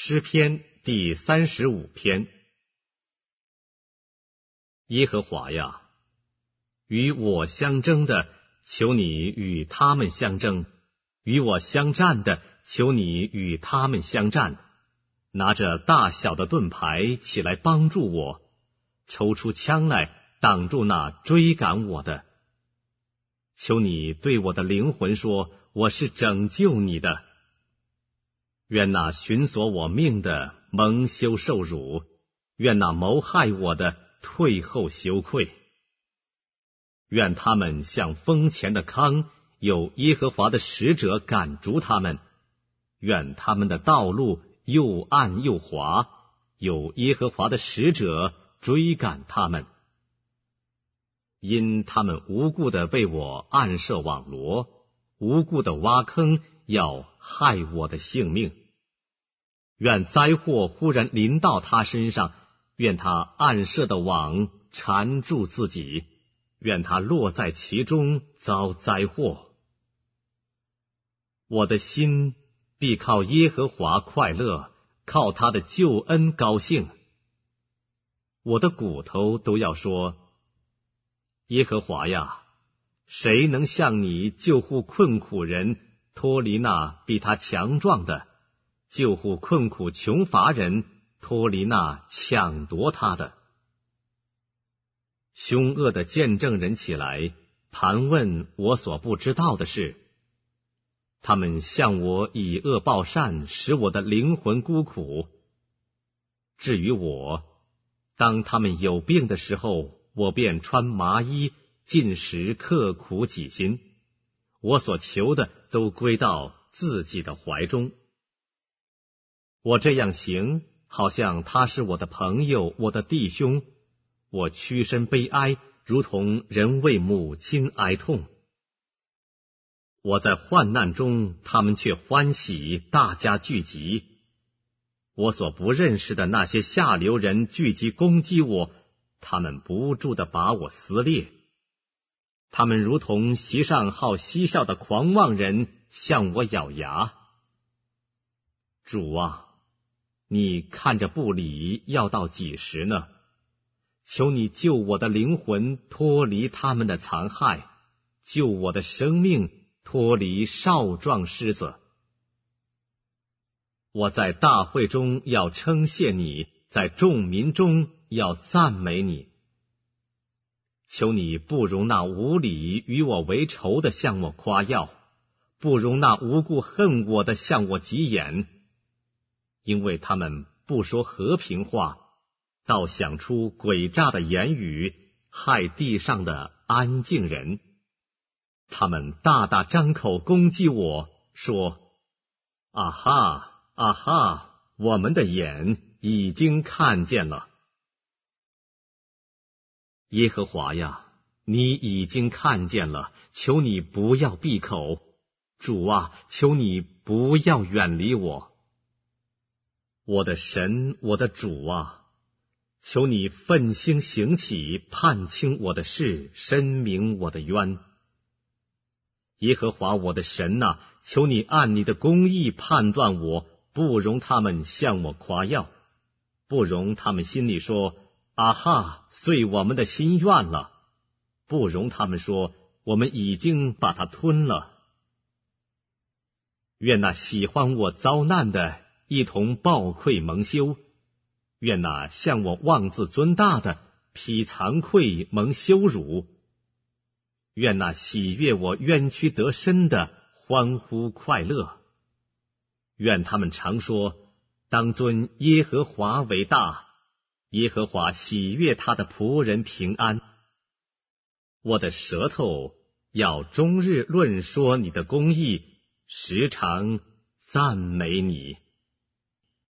诗篇第35篇。耶和华呀，与我相争的，求你与他们相争；与我相战的，求你与他们相战。拿着大小的盾牌起来帮助我，抽出枪来挡住那追赶我的。求你对我的灵魂说，我是拯救你的。愿那寻索我命的蒙羞受辱，愿那谋害我的退后羞愧。愿他们像风前的糠，有耶和华的使者赶逐他们。愿他们的道路又暗又滑，有耶和华的使者追赶他们。因他们无故的为我暗设网罗，无故的挖坑，要害我的性命。愿灾祸忽然临到他身上，愿他暗设的网缠住自己，愿他落在其中遭灾祸。我的心必靠耶和华快乐，靠他的救恩高兴。我的骨头都要说，耶和华呀，谁能向你救护困苦人，脱离那比他强壮的，救护困苦穷乏人，脱离那抢夺他的？凶恶的见证人起来，盘问我所不知道的事。他们向我以恶报善，使我的灵魂孤苦。至于我，当他们有病的时候，我便穿麻衣，进食刻苦己心。我所求的都归到自己的怀中。我这样行，好像他是我的朋友，我的弟兄。我屈身悲哀，如同人为母亲哀痛。我在患难中，他们却欢喜，大家聚集。我所不认识的那些下流人聚集攻击我，他们不住地把我撕裂。他们如同席上好嬉笑的狂妄人，向我咬牙。主啊，你看着不理，要到几时呢？求你救我的灵魂脱离他们的残害，救我的生命脱离少壮狮子。我在大会中要称谢你，在众民中要赞美你。求你不容那无理与我为仇的向我夸耀，不容那无故恨我的向我急眼，因为他们不说和平话，倒想出诡诈的言语，害地上的安静人。他们大大张口攻击我，说：啊哈，啊哈，我们的眼已经看见了。耶和华呀，你已经看见了，求你不要闭口。主啊，求你不要远离我。我的神，我的主啊，求你奋心行起，判清我的事，申明我的冤。耶和华我的神啊，求你按你的公义判断我，不容他们向我夸耀，不容他们心里说：啊哈，遂我们的心愿了，不容他们说：我们已经把它吞了。愿那喜欢我遭难的一同抱愧蒙羞，愿那向我妄自尊大的披惭愧蒙羞辱，愿那喜悦我冤屈得伸的欢呼快乐。愿他们常说：当尊耶和华为大，耶和华喜悦他的仆人平安。我的舌头要终日论说你的公义，时常赞美你。